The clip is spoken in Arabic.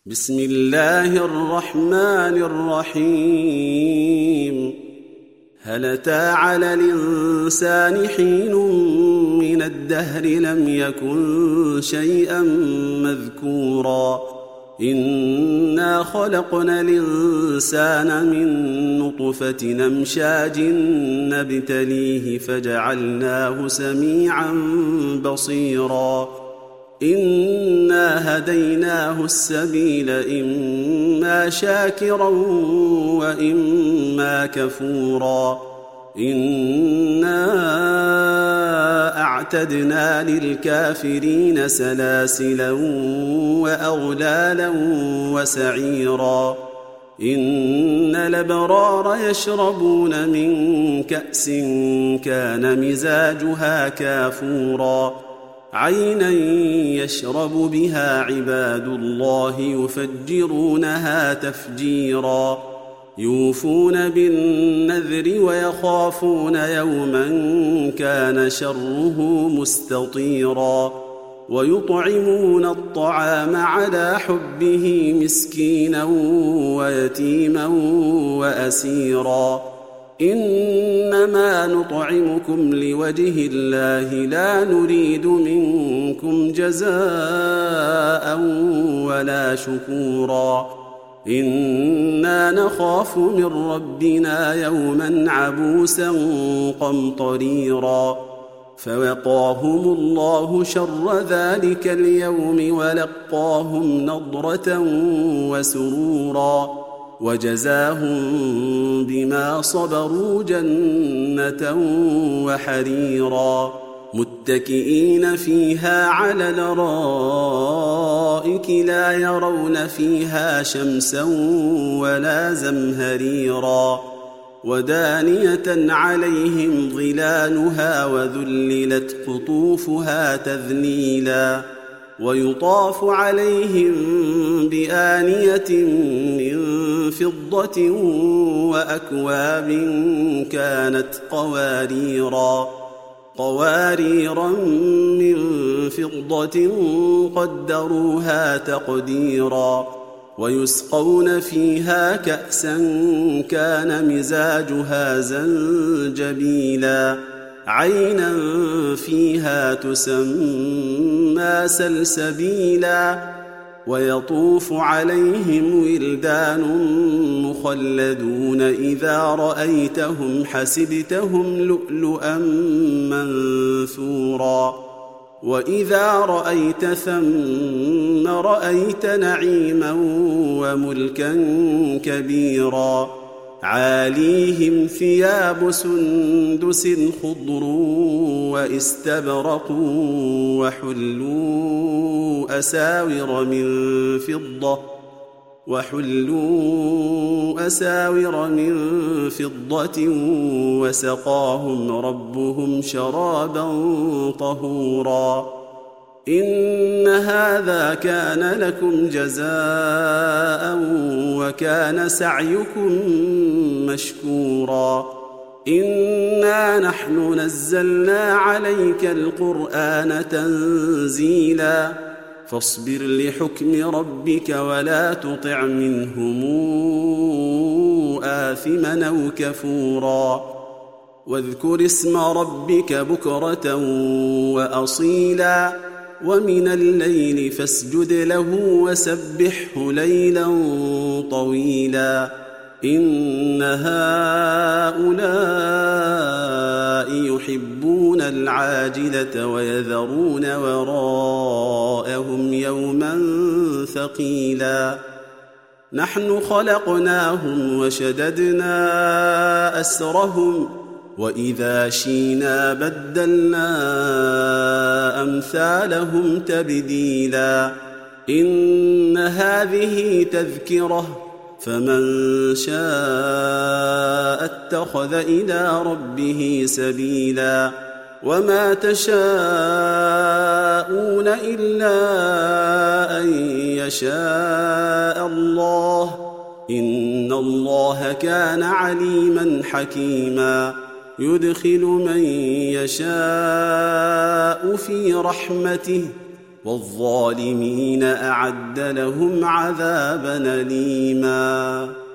بسم الله الرحمن الرحيم. هل أتى على الإنسان حين من الدهر لم يكن شيئا مذكورا إنا خلقنا الإنسان من نطفة أمشاج نبتليه فجعلناه سميعا بصيرا إنا هديناه السبيل إما شاكرا وإما كفورا إنا أعتدنا للكافرين سلاسلا وأغلالا وسعيرا إن الأبرار يشربون من كأس كان مزاجها كافورا عينا يشرب بها عباد الله يفجرونها تفجيرا يوفون بالنذر ويخافون يوما كان شره مستطيرا ويطعمون الطعام على حبه مسكينا ويتيما وأسيرا إنما نطعمكم لوجه الله لا نريد منكم جزاء ولا شكورا إنا نخاف من ربنا يوما عبوسا قمطريرا فوقاهم الله شر ذلك اليوم ولقاهم نضرة وسرورا وجزاهم بما صبروا جنة وحريرا متكئين فيها على الأرائك لا يرون فيها شمسا ولا زمهريرا ودانية عليهم ظلالها وذللت قطوفها تذليلا ويطاف عليهم بآنية من فضة وأكواب كانت قواريرا من فضة قدروها تقديرا ويسقون فيها كأسا كان مزاجها زنجبيلا عينا فيها تسمى سلسبيلا ويطوف عليهم ولدان مخلدون إذا رأيتهم حسبتهم لؤلؤا منثورا وإذا رأيت ثم رأيت نعيما وملكا كبيرا عاليهم ثياب سندس خضر واستبرق وحلوا أساور من فضة وسقاهم ربهم شرابا طهورا إن هذا كان لكم جزاء وكان سعيكم مشكورا إنا نحن نزلنا عليك القرآن تنزيلا فاصبر لحكم ربك ولا تطع منهم آثما أو كفورا واذكر اسم ربك بكرة وأصيلا ومن الليل فاسجد له وسبحه ليلا طويلا إن هؤلاء يحبون العاجلة ويذرون وراءهم يوما ثقيلا نحن خلقناهم وشددنا أسرهم وإذا شينا بدلنا أمثالهم تبديلا إن هذه تذكرة فمن شاء اتخذ إلى ربه سبيلا وما تشاءون إلا أن يشاء الله إن الله كان عليما حكيما يدخل من يشاء في رحمته والظالمين أعد لهم عذابا أليما.